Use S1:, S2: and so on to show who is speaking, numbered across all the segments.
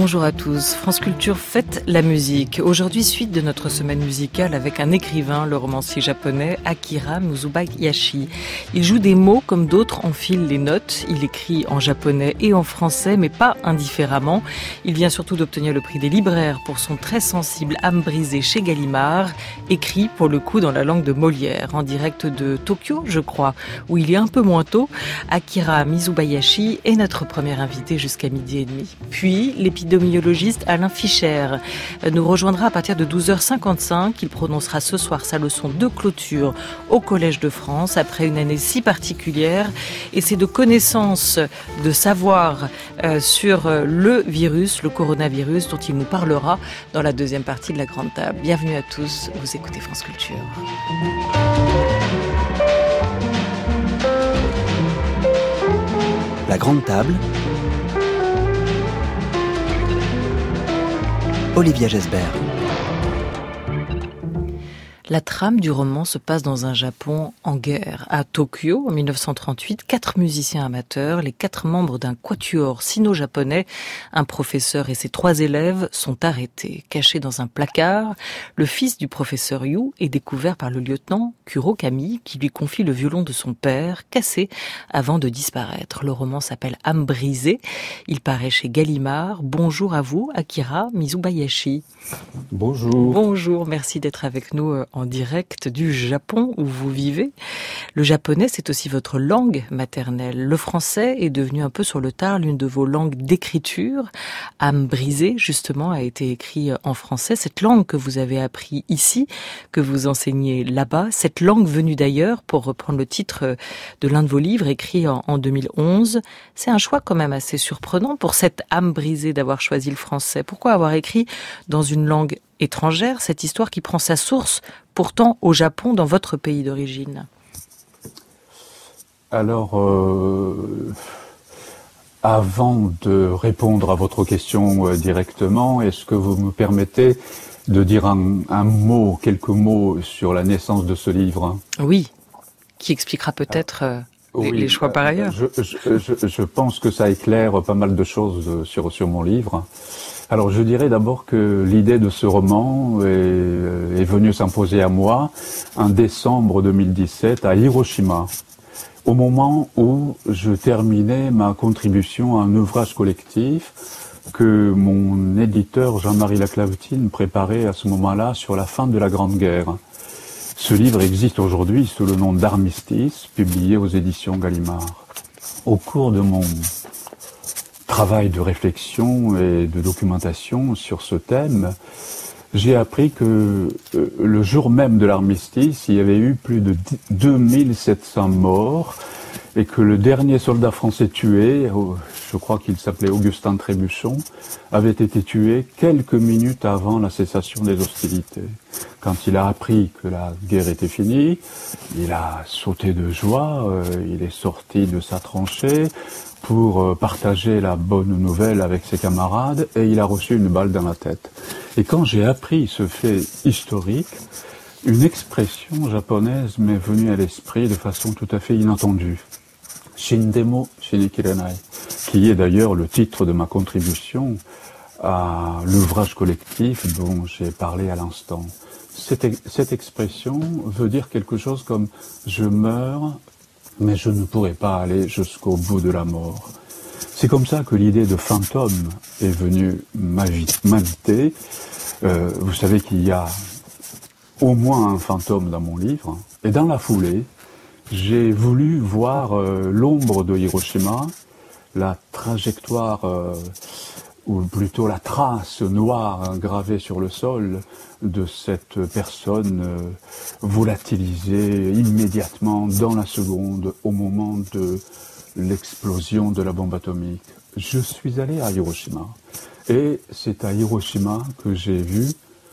S1: Bonjour à tous. France Culture fête la musique. Aujourd'hui, suite de notre semaine musicale avec un écrivain, le romancier japonais Akira Mizubayashi. Il joue des mots comme d'autres enfilent les notes. Il écrit en japonais et en français, mais pas indifféremment. Il vient surtout d'obtenir le prix des libraires pour son très sensible âme brisée chez Gallimard, écrit pour le coup dans la langue de Molière, en direct de Tokyo, je crois, où il est un peu moins tôt. Akira Mizubayashi est notre premier invité jusqu'à 12h30. Puis, l'épidémiologiste Alain Fischer nous rejoindra à partir de 12h55. Il prononcera ce soir sa leçon de clôture au Collège de France après une année si particulière. Et c'est de connaissances, de savoir sur le virus, le coronavirus, dont il nous parlera dans la deuxième partie de la Grande Table. Bienvenue à tous, vous écoutez France Culture.
S2: La Grande Table, Olivia Gesbert.
S1: La trame du roman se passe dans un Japon en guerre. À Tokyo, en 1938, 4 musiciens amateurs, les 4 membres d'un quatuor sino-japonais, un professeur et ses 3 élèves, sont arrêtés. Cachés dans un placard, le fils du professeur Yu est découvert par le lieutenant Kurokami, qui lui confie le violon de son père, cassé avant de disparaître. Le roman s'appelle Âme brisée. Il paraît chez Gallimard. Bonjour à vous, Akira Mizubayashi.
S3: Bonjour.
S1: Bonjour, merci d'être avec nous en direct du Japon où vous vivez. Le japonais, c'est aussi votre langue maternelle. Le français est devenu un peu sur le tard l'une de vos langues d'écriture. Âme brisée, justement, a été écrit en français. Cette langue que vous avez appris ici, que vous enseignez là-bas, cette langue venue d'ailleurs, pour reprendre le titre de l'un de vos livres, écrit en 2011, c'est un choix quand même assez surprenant pour cette âme brisée d'avoir choisi le français. Pourquoi avoir écrit dans une langue étrangère cette histoire qui prend sa source pourtant au Japon, dans votre pays d'origine?
S3: Alors, avant de répondre à votre question directement, est-ce que vous me permettez de dire un mot, quelques mots sur la naissance de ce livre?
S1: Oui, qui expliquera peut-être les choix par ailleurs.
S3: Je pense que ça éclaire pas mal de choses sur mon livre. Alors je dirais d'abord que l'idée de ce roman est venue s'imposer à moi en décembre 2017 à Hiroshima, au moment où je terminais ma contribution à un ouvrage collectif que mon éditeur Jean-Marie Laclavetine préparait à ce moment-là sur la fin de la Grande Guerre. Ce livre existe aujourd'hui sous le nom d'Armistice, publié aux éditions Gallimard. Au cours de mon travail de réflexion et de documentation sur ce thème, j'ai appris que le jour même de l'armistice, il y avait eu plus de 2700 morts et que le dernier soldat français tué, je crois qu'il s'appelait Augustin Trébuchon, avait été tué quelques minutes avant la cessation des hostilités. Quand il a appris que la guerre était finie, il a sauté de joie, il est sorti de sa tranchée pour partager la bonne nouvelle avec ses camarades, et il a reçu une balle dans la tête. Et quand j'ai appris ce fait historique, une expression japonaise m'est venue à l'esprit de façon tout à fait inattendue. Shindemo shinikirenai, qui est d'ailleurs le titre de ma contribution à l'ouvrage collectif dont j'ai parlé à l'instant. Cette expression veut dire quelque chose comme « je meurs, mais je ne pourrai pas aller jusqu'au bout de la mort ». C'est comme ça que l'idée de fantôme est venue m'inviter. Vous savez qu'il y a au moins un fantôme dans mon livre. Et dans la foulée, j'ai voulu voir l'ombre de Hiroshima, la trajectoire, ou plutôt la trace noire gravée sur le sol de cette personne volatilisée immédiatement dans la seconde au moment de l'explosion de la bombe atomique. Je suis allé à Hiroshima et c'est à Hiroshima que j'ai vu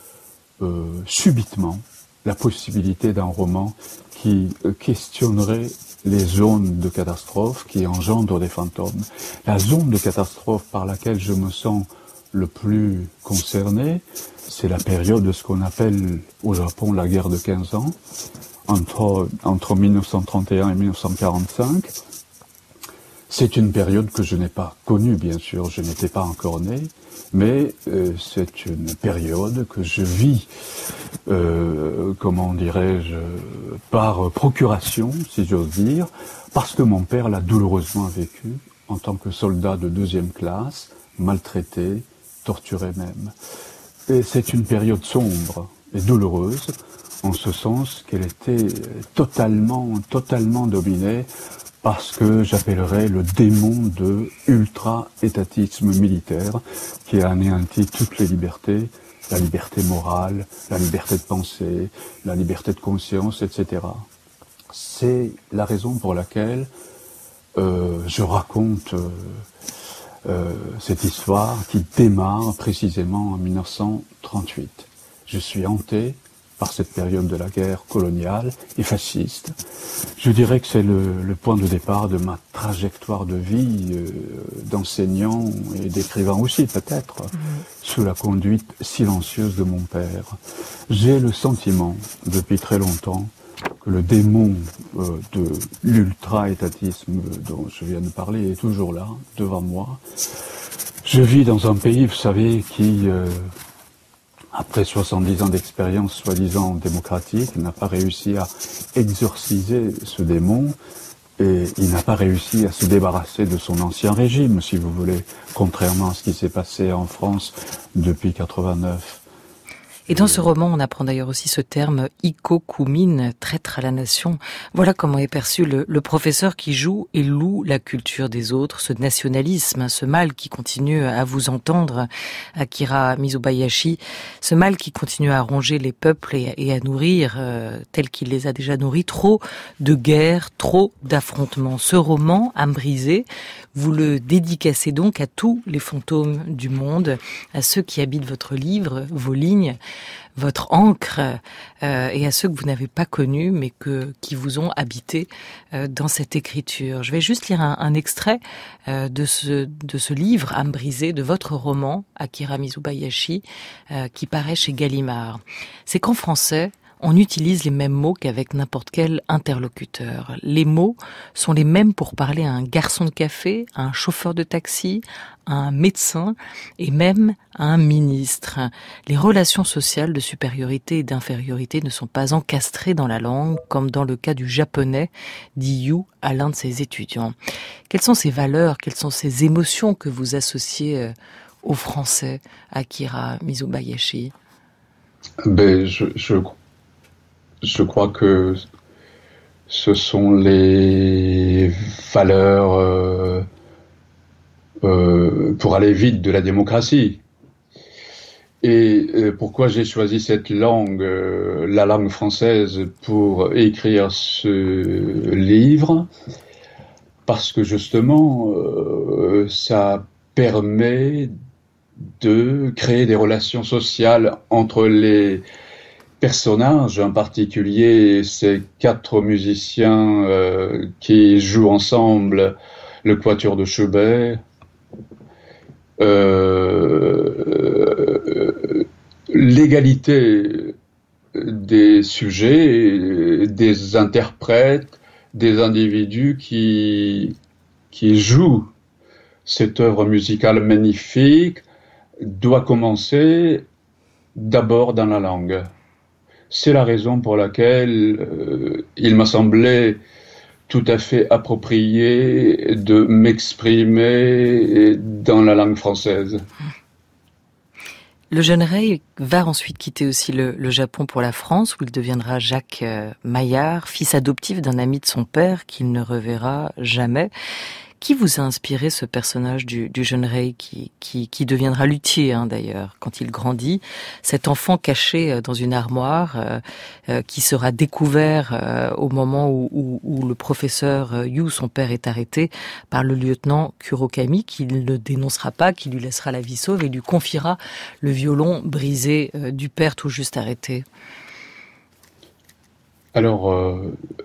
S3: subitement la possibilité d'un roman qui questionnerait les zones de catastrophe qui engendrent des fantômes. La zone de catastrophe par laquelle je me sens le plus concerné, c'est la période de ce qu'on appelle au Japon la guerre de 15 ans, entre 1931 et 1945. C'est une période que je n'ai pas connue, bien sûr, je n'étais pas encore né, mais c'est une période que je vis, comment dirais-je, par procuration, si j'ose dire, parce que mon père l'a douloureusement vécu en tant que soldat de 2e classe, maltraité, torturé même. Et c'est une période sombre et douloureuse, en ce sens qu'elle était totalement dominée par ce que j'appellerais le démon de ultra-étatisme militaire qui a anéanti toutes les libertés, la liberté morale, la liberté de penser, la liberté de conscience, etc. C'est la raison pour laquelle je raconte cette histoire qui démarre précisément en 1938. Je suis hanté par cette période de la guerre coloniale et fasciste. Je dirais que c'est le point de départ de ma trajectoire de vie d'enseignant et d'écrivain aussi peut-être, sous la conduite silencieuse de mon père. J'ai le sentiment depuis très longtemps que le démon de l'ultra-étatisme dont je viens de parler est toujours là, devant moi. Je vis dans un pays, vous savez, qui, après 70 ans d'expérience soi-disant démocratique, n'a pas réussi à exorciser ce démon et il n'a pas réussi à se débarrasser de son ancien régime, si vous voulez, contrairement à ce qui s'est passé en France depuis 89.
S1: Et dans ce roman, on apprend d'ailleurs aussi ce terme ikokumine, traître à la nation. Voilà comment est perçu le professeur qui joue et loue la culture des autres, ce nationalisme, ce mal qui continue à vous entendre, Akira Mizubayashi, ce mal qui continue à ronger les peuples et à nourrir, tel qu'il les a déjà nourris, trop de guerres, trop d'affrontements. Ce roman, Âme brisée, vous le dédicacez donc à tous les fantômes du monde, à ceux qui habitent votre livre, vos lignes, votre encre, et à ceux que vous n'avez pas connus, mais qui vous ont habité dans cette écriture. Je vais juste lire un extrait de ce livre, Âme brisée, de votre roman, Akira Mizubayashi, qui paraît chez Gallimard. C'est qu'en français, on utilise les mêmes mots qu'avec n'importe quel interlocuteur. Les mots sont les mêmes pour parler à un garçon de café, à un chauffeur de taxi, à un médecin et même à un ministre. Les relations sociales de supériorité et d'infériorité ne sont pas encastrées dans la langue, comme dans le cas du japonais, dit Yu à l'un de ses étudiants. Quelles sont ces valeurs, quelles sont ces émotions que vous associez au français, Akira Mizubayashi ?
S3: Je crois que ce sont les valeurs pour aller vite de la démocratie. Et pourquoi j'ai choisi cette langue, la langue française, pour écrire ce livre ? Parce que justement, ça permet de créer des relations sociales entre les personnages, en particulier ces 4 musiciens qui jouent ensemble le quatuor de Schubert, l'égalité des sujets, des interprètes, des individus qui jouent cette œuvre musicale magnifique doit commencer d'abord dans la langue. C'est la raison pour laquelle il m'a semblé tout à fait approprié de m'exprimer dans la langue française.
S1: Le jeune Rey va ensuite quitter aussi le Japon pour la France, où il deviendra Jacques Maillard, fils adoptif d'un ami de son père qu'il ne reverra jamais. Qui vous a inspiré ce personnage du jeune Rey qui deviendra luthier d'ailleurs quand il grandit, cet enfant caché dans une armoire qui sera découvert au moment où le professeur Yu, son père, est arrêté par le lieutenant Kurokami, qui ne le dénoncera pas, qui lui laissera la vie sauve et lui confiera le violon brisé du père tout juste arrêté.
S3: Alors,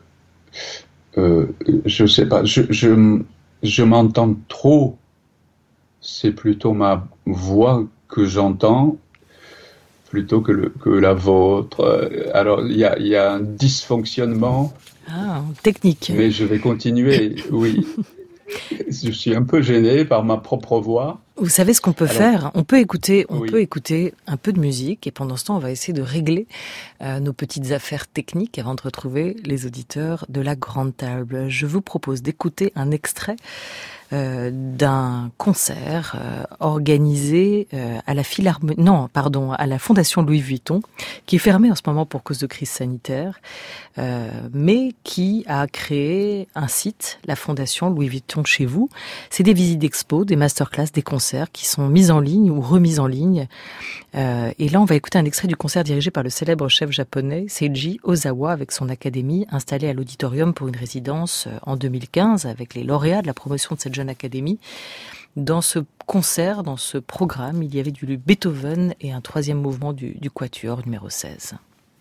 S3: je sais pas, je m'entends trop, c'est plutôt ma voix que j'entends, plutôt que la vôtre. Alors, il y a un dysfonctionnement.
S1: Technique.
S3: Mais je vais continuer, oui. Je suis un peu gêné par ma propre voix.
S1: Vous savez ce qu'on peut faire? On peut écouter un peu de musique et pendant ce temps, on va essayer de régler nos petites affaires techniques avant de retrouver les auditeurs de la Grande Table. Je vous propose d'écouter un extrait d'un concert organisé à la à la Fondation Louis Vuitton, qui est fermée en ce moment pour cause de crise sanitaire, mais qui a créé un site, la Fondation Louis Vuitton chez vous. C'est des visites d'expo, des masterclass, des concerts qui sont mis en ligne ou remis en ligne. Et là, on va écouter un extrait du concert dirigé par le célèbre chef japonais Seiji Ozawa avec son académie installée à l'auditorium pour une résidence en 2015 avec les lauréats de la promotion de cette jeune académie. Dans ce concert, dans ce programme, il y avait du Beethoven et un troisième mouvement du Quatuor numéro 16.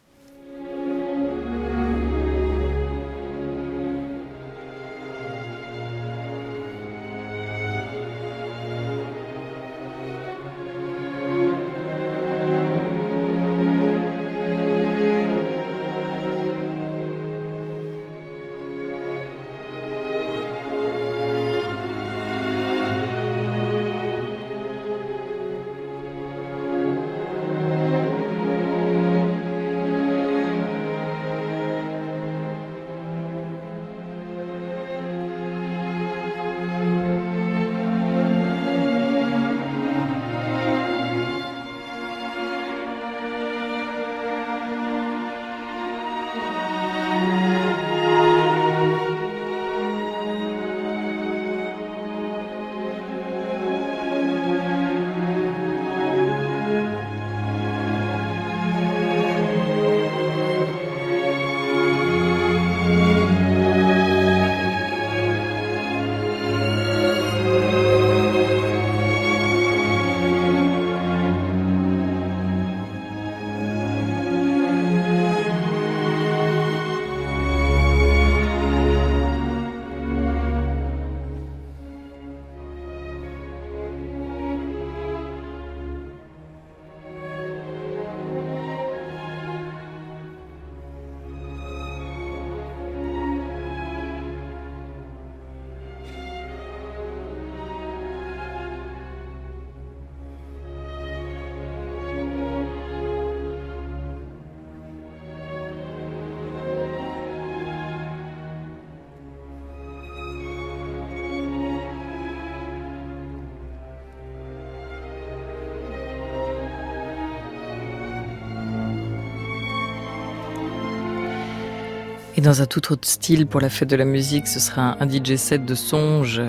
S1: Et dans un tout autre style pour la fête de la musique, ce sera un DJ set de songe,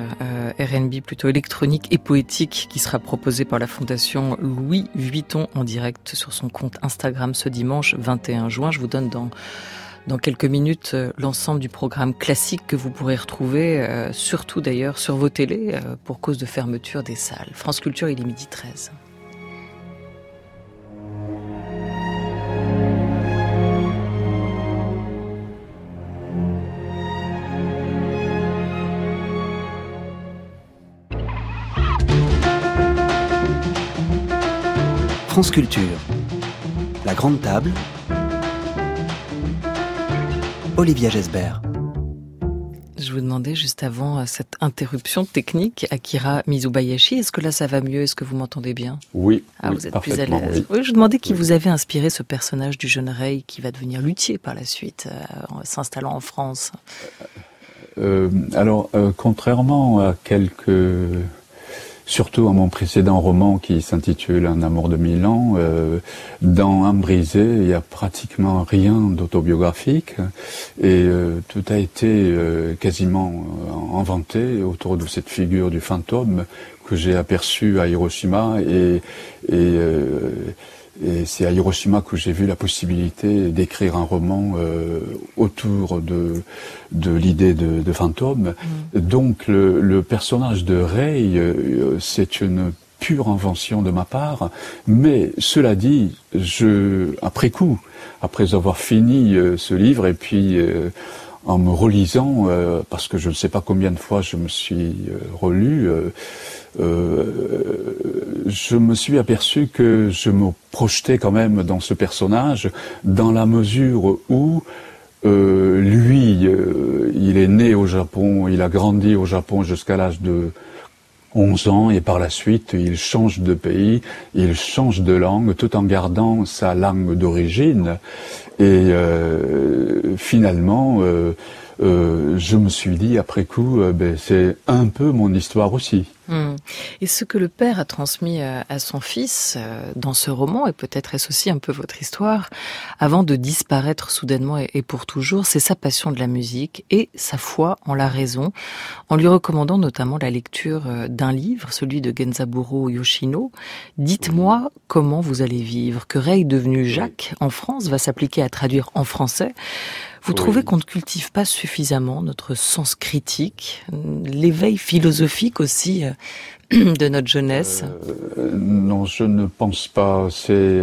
S1: R&B plutôt électronique et poétique qui sera proposé par la Fondation Louis Vuitton en direct sur son compte Instagram ce dimanche 21 juin. Je vous donne dans quelques minutes l'ensemble du programme classique que vous pourrez retrouver, surtout d'ailleurs sur vos télés pour cause de fermeture des salles. France Culture, il est 12h13.
S2: France Culture, la Grande Table, Olivia Gesbert.
S1: Je vous demandais juste avant cette interruption technique, Akira Mizubayashi, est-ce que là ça va mieux? Est-ce que vous m'entendez bien?
S3: Oui,
S1: vous êtes plus à
S3: parfaitement,
S1: l'aise.
S3: oui.
S1: Oui, je vous demandais qui vous avait inspiré ce personnage du jeune Ray qui va devenir luthier par la suite, s'installant en France.
S3: Contrairement à surtout à mon précédent roman qui s'intitule Un amour de 1000 ans, dans Âme brisée, il n'y a pratiquement rien d'autobiographique et tout a été quasiment inventé autour de cette figure du fantôme que j'ai aperçue à Hiroshima et c'est à Hiroshima que j'ai vu la possibilité d'écrire un roman autour de l'idée de fantôme. Donc le personnage de Ray, c'est une pure invention de ma part, mais cela dit, après avoir fini ce livre et puis en me relisant, parce que je ne sais pas combien de fois je me suis relu, je me suis aperçu que je me projetais quand même dans ce personnage, dans la mesure où Lui, il est né au Japon, il a grandi au Japon jusqu'à l'âge de 11 ans et par la suite il change de pays, il change de langue tout en gardant sa langue d'origine et finalement je me suis dit après coup c'est un peu mon histoire aussi.
S1: Et ce que le père a transmis à son fils dans ce roman, et peut-être est-ce aussi un peu votre histoire, avant de disparaître soudainement et pour toujours, c'est sa passion de la musique et sa foi en la raison, en lui recommandant notamment la lecture d'un livre, celui de Genzaburo Yoshino. Dites-moi comment vous allez vivre, que Rey devenu Jacques en France va s'appliquer à traduire en français. Vous trouvez qu'on ne cultive pas suffisamment notre sens critique, l'éveil philosophique aussi de notre jeunesse?
S3: Non, je ne pense pas. C'est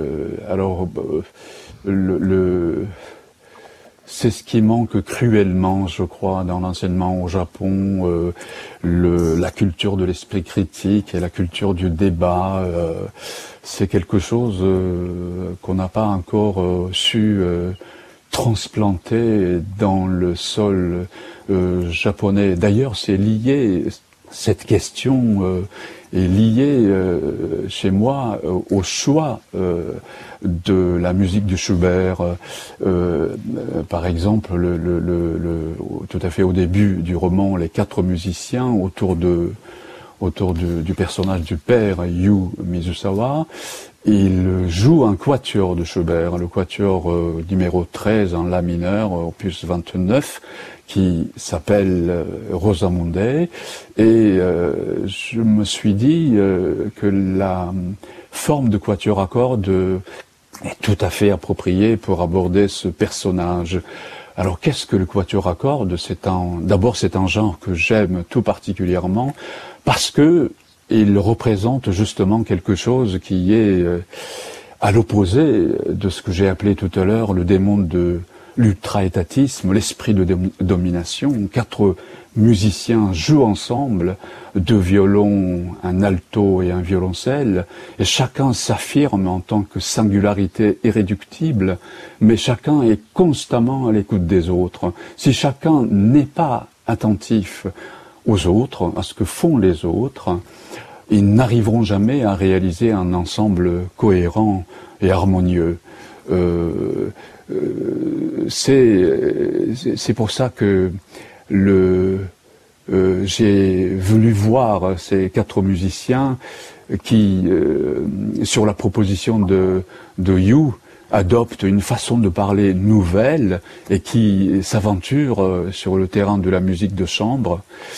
S3: c'est ce qui manque cruellement, je crois, dans l'enseignement au Japon, la culture de l'esprit critique et la culture du débat. C'est quelque chose qu'on n'a pas encore su transplanté dans le sol japonais. D'ailleurs, c'est lié, cette question est liée chez moi au choix de la musique de Schubert. Par exemple, tout à fait au début du roman, les 4 musiciens autour du personnage du père, Yu Mizusawa. Il joue un quatuor de Schubert, le quatuor numéro 13 en La mineur, opus 29, qui s'appelle Rosamunde. Et je me suis dit que la forme de quatuor à cordes est tout à fait appropriée pour aborder ce personnage. Alors qu'est-ce que le quatuor à cordes? D'abord, c'est un genre que j'aime tout particulièrement parce que il représente justement quelque chose qui est à l'opposé de ce que j'ai appelé tout à l'heure le démon de l'ultra-étatisme, l'esprit de domination. 4 musiciens jouent ensemble, 2 violons, un alto et un violoncelle, et chacun s'affirme en tant que singularité irréductible, mais chacun est constamment à l'écoute des autres. Si chacun n'est pas attentif aux autres, à ce que font les autres, ils n'arriveront jamais à réaliser un ensemble cohérent et harmonieux. C'est pour ça que j'ai voulu voir ces 4 musiciens qui, sur la proposition de Yu, adoptent une façon de parler nouvelle et qui s'aventurent sur le terrain de la musique de chambre.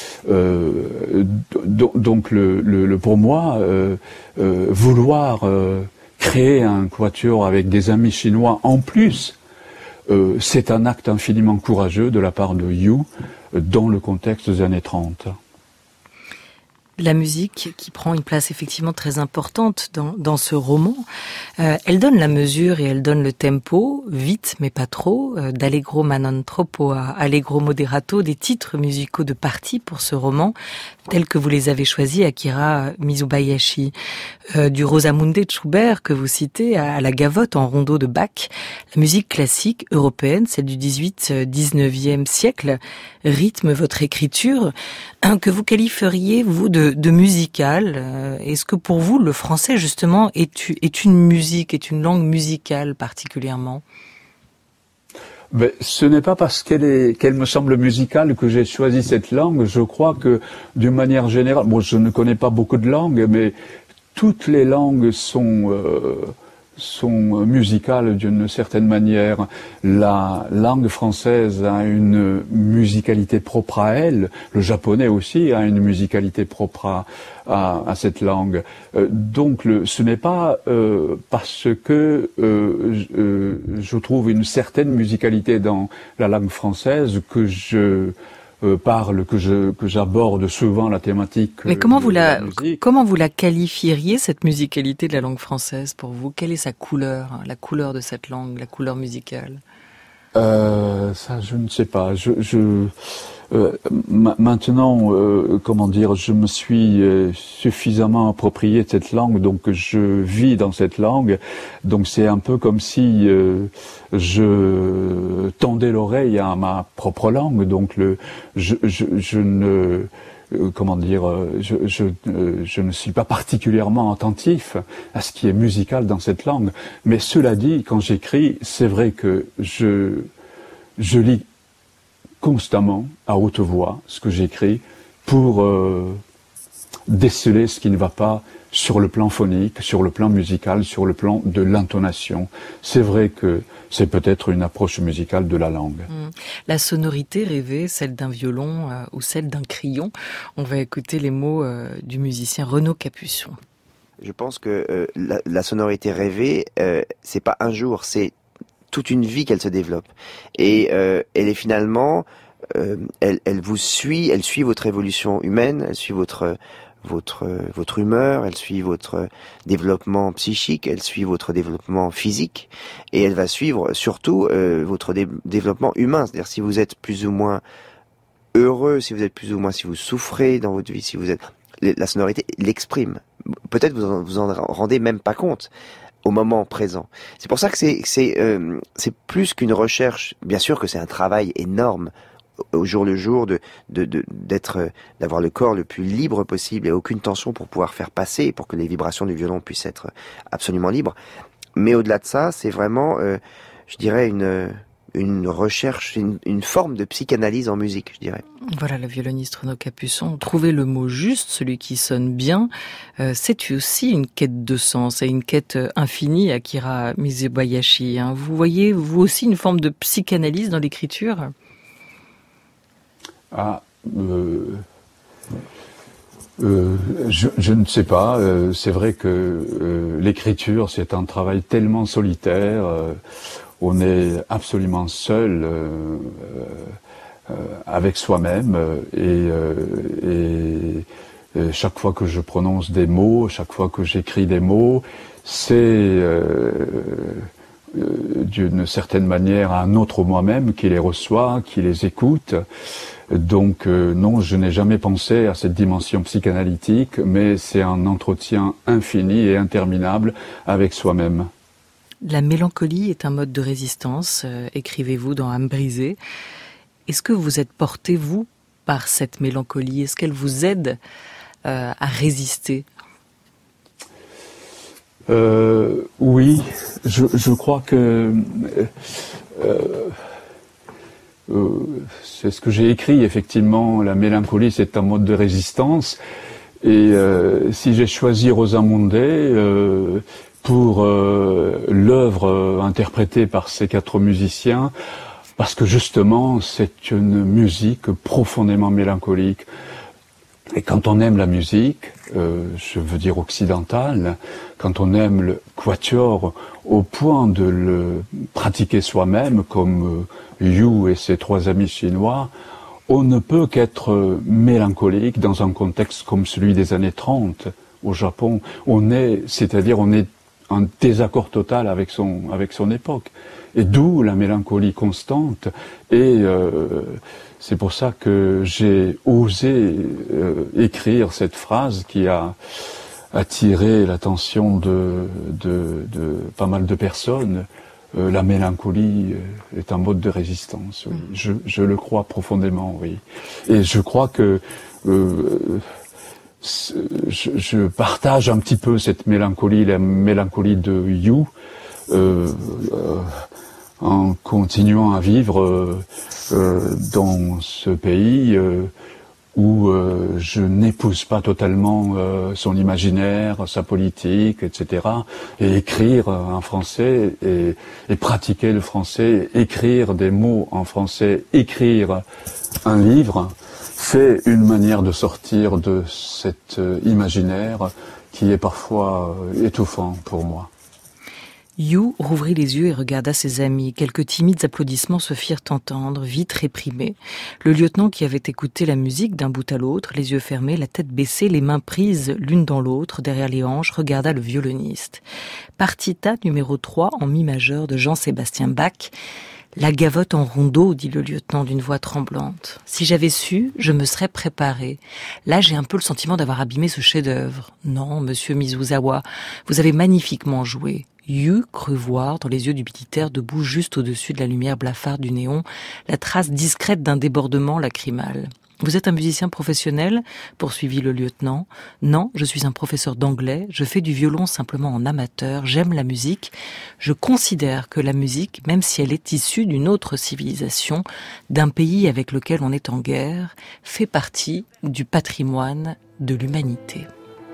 S3: Donc pour moi, vouloir créer un quatuor avec des amis chinois en plus, c'est un acte infiniment courageux de la part de Yu dans le contexte des années 30.
S1: La musique qui prend une place effectivement très importante dans ce roman, elle donne la mesure et elle donne le tempo, vite mais pas trop, d'Allegro ma non troppo à Allegro moderato, des titres musicaux de partie pour ce roman, tels que vous les avez choisis, Akira Mizubayashi. Du Rosamunde de Schubert que vous citez à la gavotte en rondeau de Bach, la musique classique européenne, celle du 18-19e siècle, rythme votre écriture, que vous qualifieriez, vous, de musicale. Est-ce que pour vous, le français, justement, est une musique, est une langue musicale particulièrement?
S3: Mais ce n'est pas parce qu'elle me semble musicale que j'ai choisi cette langue. Je crois que, d'une manière générale, je ne connais pas beaucoup de langues, mais toutes les langues sont musicales d'une certaine manière. La langue française a une musicalité propre à elle. Le japonais aussi a une musicalité propre à cette langue. Donc ce n'est pas parce que je trouve une certaine musicalité dans la langue française que je que j'aborde souvent la thématique.
S1: Mais comment vous la qualifieriez, cette musicalité de la langue française pour vous? Quelle est sa couleur, la couleur de cette langue, la couleur musicale?
S3: Ça, je ne sais pas. Maintenant, comment dire, je me suis suffisamment approprié de cette langue, donc je vis dans cette langue. Donc c'est un peu comme si je tendais l'oreille à ma propre langue. Donc je ne comment dire, je ne suis pas particulièrement attentif à ce qui est musical dans cette langue. Mais cela dit, quand j'écris, c'est vrai que je lis constamment, à haute voix, ce que j'écris, pour déceler ce qui ne va pas sur le plan phonique, sur le plan musical, sur le plan de l'intonation. C'est vrai que c'est peut-être une approche musicale de la langue.
S1: La sonorité rêvée, celle d'un violon ou celle d'un crayon. On va écouter les mots du musicien Renaud Capuçon.
S4: Je pense que la sonorité rêvée, c'est pas un jour, c'est toute une vie qu'elle se développe. Et elle est finalement, elle vous suit, elle suit votre évolution humaine, elle suit votre humeur, elle suit votre développement psychique, elle suit votre développement physique, et elle va suivre surtout votre développement humain. C'est-à-dire si vous êtes plus ou moins heureux, si vous souffrez dans votre vie, si vous êtes, la sonorité l'exprime. Peut-être vous en rendez même pas compte au moment présent. C'est pour ça que c'est plus qu'une recherche. Bien sûr que c'est un travail énorme au jour le jour d'avoir le corps le plus libre possible et aucune tension pour pouvoir faire passer, pour que les vibrations du violon puissent être absolument libres. Mais au-delà de ça, c'est vraiment, je dirais, une recherche, une forme de psychanalyse en musique, je dirais.
S1: Voilà, le violoniste Renaud Capuçon. Trouver le mot juste, celui qui sonne bien, c'est aussi une quête de sens et une quête infinie, Akira Mizubayashi. Vous voyez, vous aussi, une forme de psychanalyse dans l'écriture ?
S3: Je ne sais pas. C'est vrai que l'écriture, c'est un travail tellement solitaire. On est absolument seul avec soi-même et chaque fois que je prononce des mots, chaque fois que j'écris des mots, c'est d'une certaine manière un autre moi-même qui les reçoit, qui les écoute. Donc non, je n'ai jamais pensé à cette dimension psychanalytique, mais c'est un entretien infini et interminable avec soi-même.
S1: La mélancolie est un mode de résistance, écrivez-vous dans Âme brisée. Est-ce que vous êtes porté, vous, par cette mélancolie ? Est-ce qu'elle vous aide à résister ?
S3: Oui, je crois que c'est ce que j'ai écrit, effectivement, la mélancolie c'est un mode de résistance, et si j'ai choisi Rosamunde pour l'œuvre interprétée par ces 4 musiciens, parce que justement c'est une musique profondément mélancolique. Et quand on aime la musique, je veux dire occidentale, quand on aime le quatuor au point de le pratiquer soi-même, comme Yu et ses 3 amis chinois, on ne peut qu'être mélancolique dans un contexte comme celui des années 30 au Japon. On est en désaccord total avec son époque. Et d'où la mélancolie constante. Et c'est pour ça que j'ai osé écrire cette phrase qui a attiré l'attention de pas mal de personnes. La mélancolie est un mode de résistance. Oui. Je le crois profondément, oui. Et je crois que je partage un petit peu cette mélancolie, la mélancolie de Yu, en continuant à vivre dans ce pays où je n'épouse pas totalement son imaginaire, sa politique, etc. Et écrire en français et pratiquer le français, écrire des mots en français, écrire un livre, c'est une manière de sortir de cet imaginaire qui est parfois étouffant pour moi.
S1: Yu rouvrit les yeux et regarda ses amis. Quelques timides applaudissements se firent entendre, vite réprimés. Le lieutenant, qui avait écouté la musique d'un bout à l'autre, les yeux fermés, la tête baissée, les mains prises l'une dans l'autre, derrière les hanches, regarda le violoniste. Partita numéro 3 en mi majeur de Jean-Sébastien Bach. La gavotte en rondeau, dit le lieutenant d'une voix tremblante. Si j'avais su, je me serais préparé. Là, j'ai un peu le sentiment d'avoir abîmé ce chef-d'œuvre. Non, monsieur Mizuzawa, vous avez magnifiquement joué. Yu crut voir, dans les yeux du militaire debout juste au-dessus de la lumière blafarde du néon, la trace discrète d'un débordement lacrymal. Vous êtes un musicien professionnel ? Poursuivit le lieutenant. Non, je suis un professeur d'anglais, je fais du violon simplement en amateur, j'aime la musique. Je considère que la musique, même si elle est issue d'une autre civilisation, d'un pays avec lequel on est en guerre, fait partie du patrimoine de l'humanité.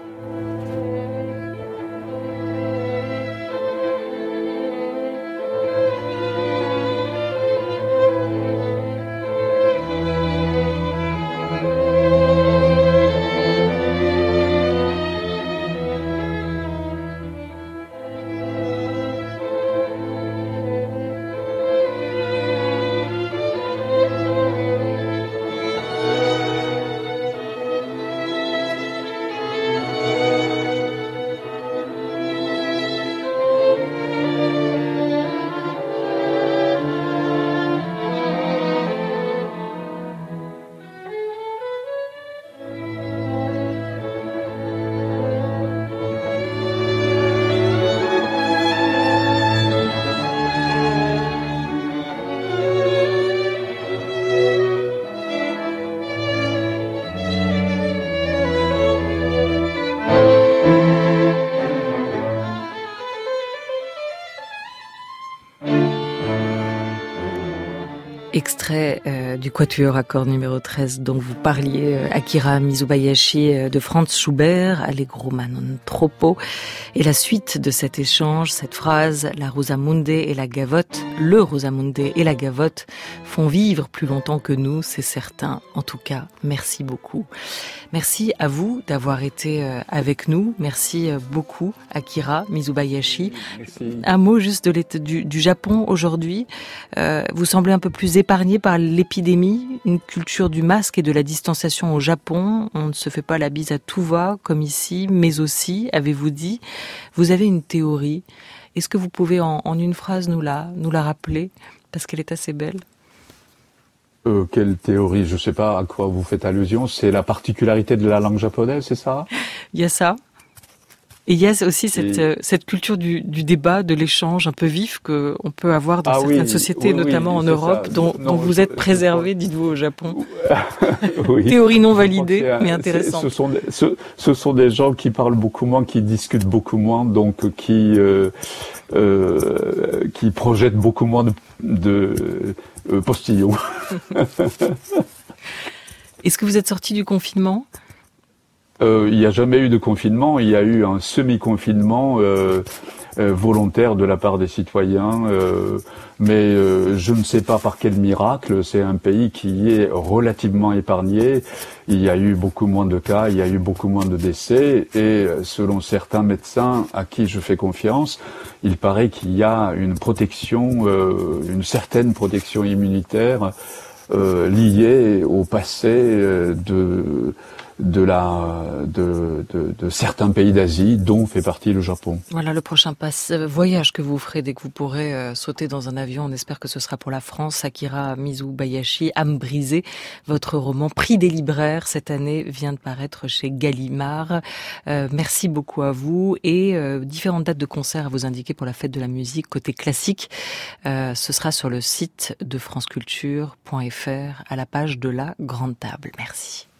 S1: Extrait du quatuor à cordes numéro 13 dont vous parliez, Akira Mizubayashi de Franz Schubert, Allegro ma non troppo. Et la suite de cet échange, cette phrase, la Rosamunde et la gavotte, le Rosamunde et la gavotte font vivre plus longtemps que nous, c'est certain. En tout cas, merci beaucoup. Merci à vous d'avoir été avec nous. Merci beaucoup, Akira Mizubayashi.
S3: Merci.
S1: Un mot juste du Japon aujourd'hui. Vous semblez un peu plus épargné par l'épidémie, une culture du masque et de la distanciation au Japon. On ne se fait pas la bise à tout va, comme ici, mais aussi, avez-vous dit, vous avez une théorie. Est-ce que vous pouvez en une phrase nous la rappeler, parce qu'elle est assez belle?
S3: Quelle théorie? Je ne sais pas à quoi vous faites allusion. C'est la particularité de la langue japonaise, c'est ça?
S1: Il y a ça. Et il y a aussi cette culture du débat, de l'échange un peu vif qu'on peut avoir dans certaines sociétés, notamment en Europe, dont vous êtes préservé, dites-vous, au Japon.
S3: Oui.
S1: Théorie non validée, mais intéressante.
S3: Ce sont des gens qui parlent beaucoup moins, qui discutent beaucoup moins, donc qui projettent beaucoup moins de postillons.
S1: Est-ce que vous êtes sorti du confinement ?
S3: Il n'y a jamais eu de confinement, il y a eu un semi-confinement volontaire de la part des citoyens, mais je ne sais pas par quel miracle, c'est un pays qui est relativement épargné, il y a eu beaucoup moins de cas, il y a eu beaucoup moins de décès, et selon certains médecins à qui je fais confiance, il paraît qu'il y a une protection, une certaine protection immunitaire liée au passé de certains pays d'Asie, dont fait partie le Japon.
S1: Voilà le prochain voyage que vous ferez dès que vous pourrez sauter dans un avion. On espère que ce sera pour la France. Akira Mizubayashi, Âme brisée, votre roman Prix des libraires cette année vient de paraître chez Gallimard. Merci beaucoup à vous et différentes dates de concert à vous indiquer pour la fête de la musique côté classique. Ce sera sur le site de franceculture.fr à la page de la Grande Table. Merci.